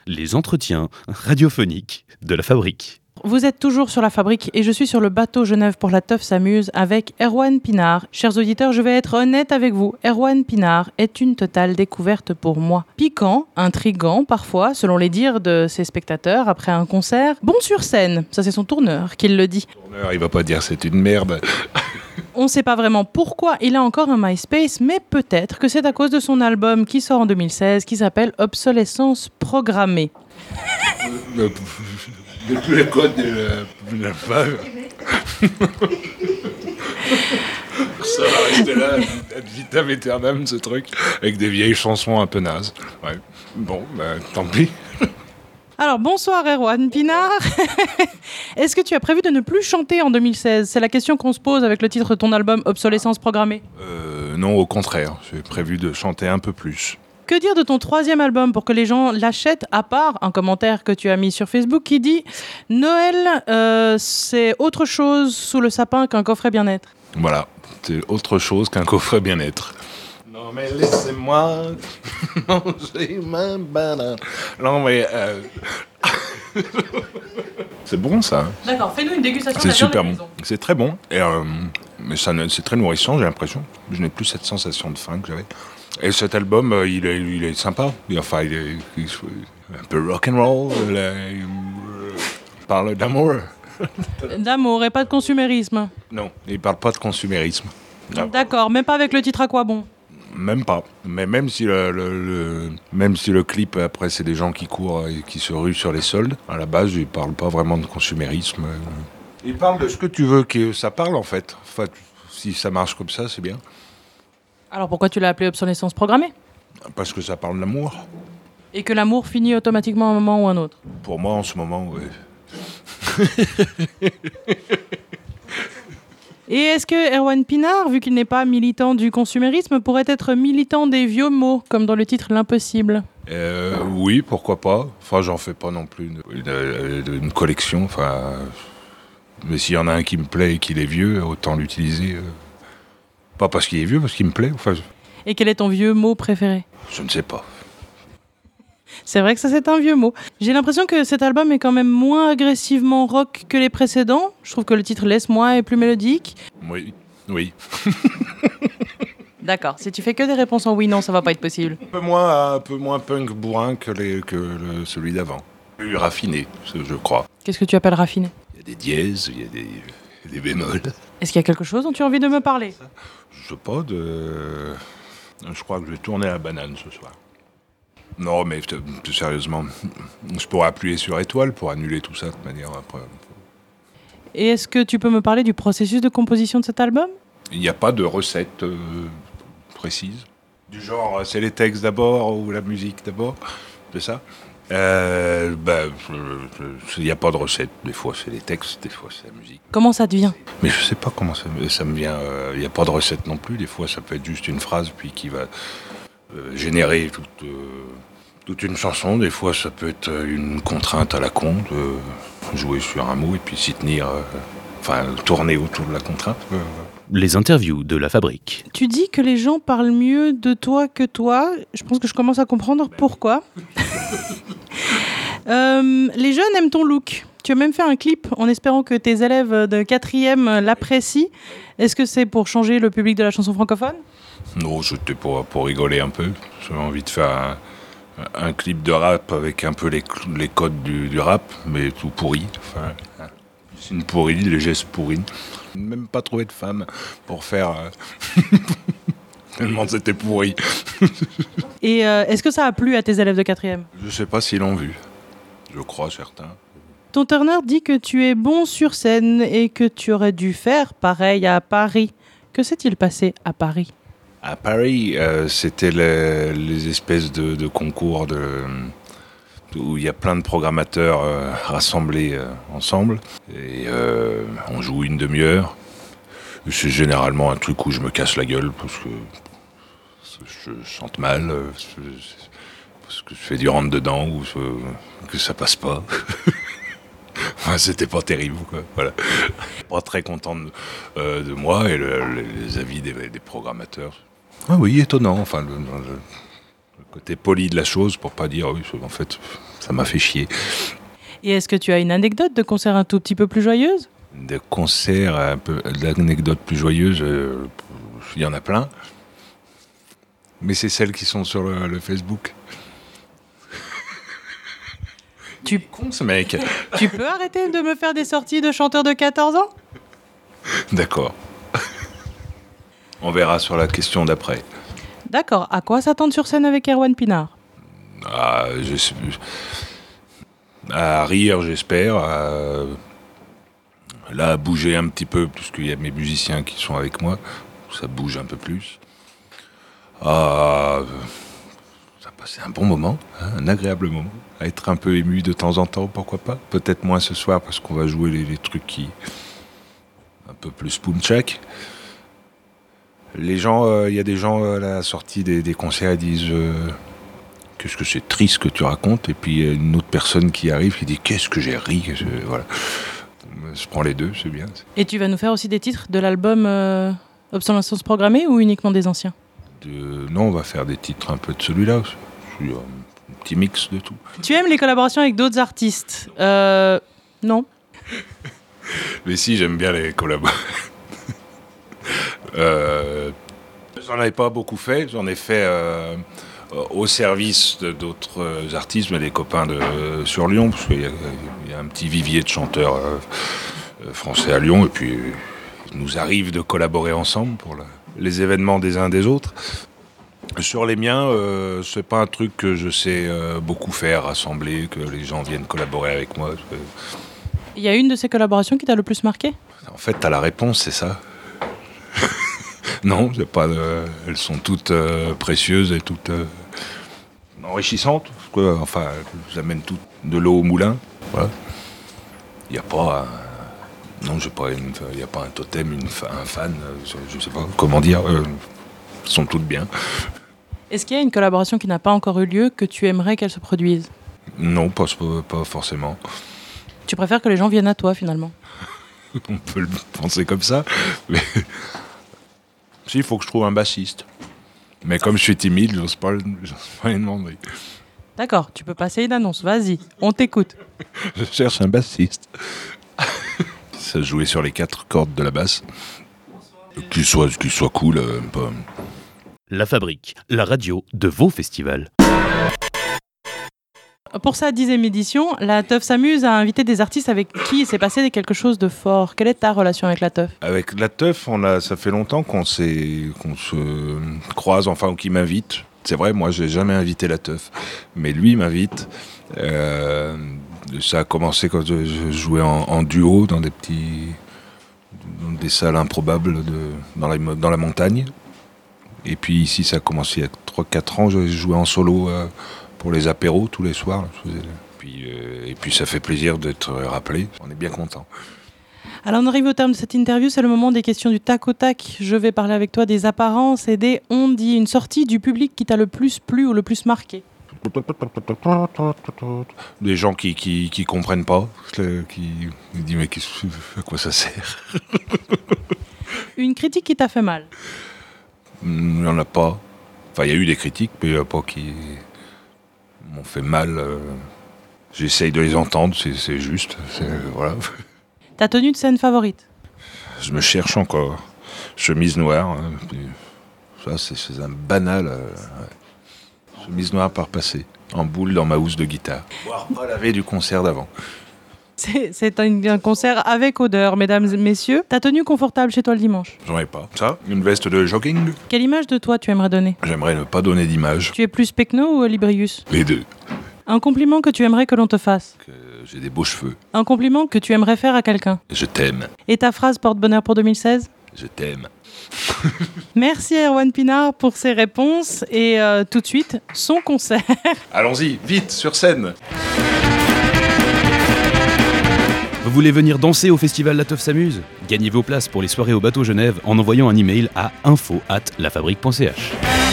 Les entretiens radiophoniques de la Fabrique. Vous êtes toujours sur la Fabrique et je suis sur le bateau Genève pour la Teuf s'amuse avec Erwan Pinard. Chers auditeurs, je vais être honnête avec vous. Erwan Pinard est une totale découverte pour moi. Piquant, intriguant parfois, selon les dires de ses spectateurs après un concert. Bon sur scène, ça c'est son tourneur qui le dit. Le tourneur, il va pas dire c'est une merde. On ne sait pas vraiment pourquoi il a encore un MySpace, mais peut-être que c'est à cause de son album qui sort en 2016 qui s'appelle Obsolescence programmée. Depuis le code de la page. Ça va rester là, ad vitam aeternam, ce truc, avec des vieilles chansons un peu nazes. Ouais. Bon, tant pis. Alors bonsoir Erwan Pinard. Est-ce que tu as prévu de ne plus chanter en 2016 ? C'est la question qu'on se pose avec le titre de ton album Obsolescence programmée. Non, au contraire, j'ai prévu de chanter un peu plus. Que dire de ton troisième album pour que les gens l'achètent, à part un commentaire que tu as mis sur Facebook qui dit « Noël, c'est autre chose sous le sapin qu'un coffret bien-être ». Voilà, c'est autre chose qu'un coffret bien-être. Non mais laissez-moi manger ma banane. Non mais... C'est bon ça. D'accord, fais-nous une dégustation. C'est super bon. C'est très bon. Et, mais c'est très nourrissant, j'ai l'impression. Je n'ai plus cette sensation de faim que j'avais. Et cet album, il est sympa. Enfin, il est un peu rock'n'roll. Il parle d'amour. D'amour et pas de consumérisme. Non, il parle pas de consumérisme. Non. D'accord, même pas avec le titre À quoi bon ? Même pas. Mais même si le clip, après, c'est des gens qui courent et qui se ruent sur les soldes, à la base, il parle pas vraiment de consumérisme. Il parle de ce que tu veux que ça parle, en fait. Enfin, si ça marche comme ça, c'est bien. Alors pourquoi tu l'as appelé Obsolescence programmée ? Parce que ça parle d'amour. Et que l'amour finit automatiquement à un moment ou à un autre ? Pour moi, en ce moment, oui. Et est-ce que Erwan Pinard, vu qu'il n'est pas militant du consumérisme, pourrait être militant des vieux mots, comme dans le titre L'Impossible ? Oui, pourquoi pas. Enfin, j'en fais pas non plus une collection. Enfin, mais s'il y en a un qui me plaît et qu'il est vieux, autant l'utiliser. Pas parce qu'il est vieux, parce qu'il me plaît. Enfin, Et quel est ton vieux mot préféré ? je ne sais pas. C'est vrai que ça, c'est un vieux mot. J'ai l'impression que cet album est quand même moins agressivement rock que les précédents. Je trouve que le titre Laisse-moi est plus mélodique. Oui. D'accord. Si tu fais que des réponses en oui, non, ça va pas être possible. Un peu moins punk bourrin que celui d'avant. Plus raffiné, je crois. Qu'est-ce que tu appelles raffiné ? Il y a des dièses, il y a des bémols. Est-ce qu'il y a quelque chose dont tu as envie de me parler ? Je sais pas, je crois que je vais tourner la banane ce soir. Non, mais plus sérieusement, je pourrais appuyer sur étoile pour annuler tout ça de manière après. Et est-ce que tu peux me parler du processus de composition de cet album ? Il n'y a pas de recette précise. Du genre, c'est les textes d'abord ou la musique d'abord, c'est ça ? Il n'y a pas de recette. Des fois, c'est les textes, des fois, c'est la musique. Comment ça te vient ? Mais je sais pas comment ça me vient. Il n'y a pas de recette non plus. Des fois, ça peut être juste une phrase puis qui va générer toute une chanson. Des fois, ça peut être une contrainte à la con, jouer sur un mot et puis s'y tenir, tourner autour de la contrainte. Les interviews de la Fabrique. Tu dis que les gens parlent mieux de toi que toi. Je pense que je commence à comprendre pourquoi. Les jeunes aiment ton look. Tu as même fait un clip en espérant que tes élèves de 4e l'apprécient. Est-ce que c'est pour changer le public de la chanson francophone ? Non, c'était pour rigoler un peu. J'avais envie de faire un clip de rap avec un peu les codes du rap, mais tout pourri. Enfin, c'est une pourrie, les gestes pourris. Même pas trouvé de femme pour faire... Tellement c'était pourri. Et est-ce que ça a plu à tes élèves de 4e ? Je sais pas s'ils l'ont vu. Je crois, certains. Ton Turner dit que tu es bon sur scène et que tu aurais dû faire pareil à Paris. Que s'est-il passé à Paris ? À Paris, c'était les espèces de concours où il y a plein de programmateurs rassemblés ensemble. Et on joue une demi-heure. C'est généralement un truc où je me casse la gueule parce que je chante mal, parce que je fais du rentre-dedans ou que ça passe pas. Enfin, c'était pas terrible, quoi. Voilà. Pas très content de moi et les avis des programmateurs. Ah oui, étonnant. Enfin, côté poli de la chose pour pas dire oui, en fait, ça m'a fait chier. Et est-ce que tu as une anecdote de concert un tout petit peu plus joyeuse ? De concerts, un peu d'anecdotes plus joyeuses, il y en a plein. Mais c'est celles qui sont sur le Facebook. Tu con ce mec. Tu peux arrêter de me faire des sorties de chanteurs de 14 ans ? D'accord. On verra sur la question d'après. D'accord. À quoi s'attendre sur scène avec Erwan Pinard ? À rire, j'espère. Là, à bouger un petit peu, puisqu'il y a mes musiciens qui sont avec moi. Ça bouge un peu plus. Ça passer un bon moment, un agréable moment. À être un peu ému de temps en temps, pourquoi pas. Peut-être moins ce soir, parce qu'on va jouer les trucs qui... un peu plus punchak. Les gens, il y a des gens à la sortie des concerts, ils disent qu'est-ce que c'est triste que tu racontes, et puis une autre personne qui arrive qui dit qu'est-ce que j'ai ri, voilà. Je prends les deux, c'est bien. Et tu vas nous faire aussi des titres de l'album Obsolescence programmée ou uniquement des anciens ? Non, on va faire des titres un peu de celui-là, un petit mix de tout. Tu aimes les collaborations avec d'autres artistes ? Non. Mais si, j'aime bien les collaborations. J'en avais pas beaucoup fait, j'en ai fait au service d'autres artistes, mais des copains sur Lyon, parce qu'il y a un petit vivier de chanteurs français à Lyon, et puis il nous arrive de collaborer ensemble pour les événements des uns des autres. Sur les miens, c'est pas un truc que je sais beaucoup faire, rassembler, que les gens viennent collaborer avec moi. Il y a une de ces collaborations qui t'a le plus marqué ? En fait, t'as la réponse, c'est ça. Non, c'est pas. Elles sont toutes précieuses et toutes enrichissantes. Enfin, j'amène toutes de l'eau au moulin. Voilà. Il n'y a pas. Non, il n'y a pas un totem, un fan. Je sais pas comment dire. Elles sont toutes bien. Est-ce qu'il y a une collaboration qui n'a pas encore eu lieu que tu aimerais qu'elle se produise ? Non, pas forcément. Tu préfères que les gens viennent à toi finalement ? On peut le penser comme ça, mais si, il faut que je trouve un bassiste. Mais comme je suis timide, j'ose pas les demander. D'accord, tu peux passer une annonce, vas-y, on t'écoute. Je cherche un bassiste. Ça jouait sur les 4 cordes de la basse. Qu'il soit cool. La Fabrique, la radio de vos festivals. Pour sa 10e édition, la Teuf s'amuse à inviter des artistes avec qui il s'est passé quelque chose de fort. Quelle est ta relation avec la Teuf ? Avec la Teuf, ça fait longtemps qu'on se croise, enfin, qu'il m'invite. C'est vrai, moi, je n'ai jamais invité la Teuf, mais lui m'invite. Ça a commencé quand je jouais en duo dans des salles improbables dans la montagne. Et puis ici, ça a commencé il y a 3-4 ans, je jouais en solo pour les apéros tous les soirs. Et puis ça fait plaisir d'être rappelé, on est bien content. Alors on arrive au terme de cette interview, c'est le moment des questions du tac au tac. Je vais parler avec toi des apparences et des on-dit. Une sortie du public qui t'a le plus plu ou le plus marqué ? Des gens qui comprennent pas, qui me disent mais à quoi ça sert ? Une critique qui t'a fait mal ? Il n'y en a pas. Enfin, il y a eu des critiques, mais il n'y en a pas qui m'ont fait mal. J'essaye de les entendre, c'est juste. Voilà. Ta tenue de scène favorite ? Je me cherche encore. Chemise noire. Ça, c'est un banal. Ouais. Chemise noire par passé. En boule dans ma housse de guitare. Boire pas laver du concert d'avant. C'est un concert avec odeur, mesdames et messieurs. Ta tenue confortable chez toi le dimanche ? J'en ai pas. Ça, une veste de jogging. Quelle image de toi tu aimerais donner ? J'aimerais ne pas donner d'image. Tu es plus Pecno ou Librius ? Les deux. Un compliment que tu aimerais que l'on te fasse ? Que j'ai des beaux cheveux. Un compliment que tu aimerais faire à quelqu'un ? Je t'aime. Et ta phrase porte-bonheur pour 2016 ? Je t'aime. Merci Erwan Pinard pour ces réponses. Et tout de suite, son concert. Allons-y, vite, sur scène. Vous voulez venir danser au festival La Teuf s'amuse ? Gagnez vos places pour les soirées au Bateau Genève en envoyant un email à info@lafabrique.ch.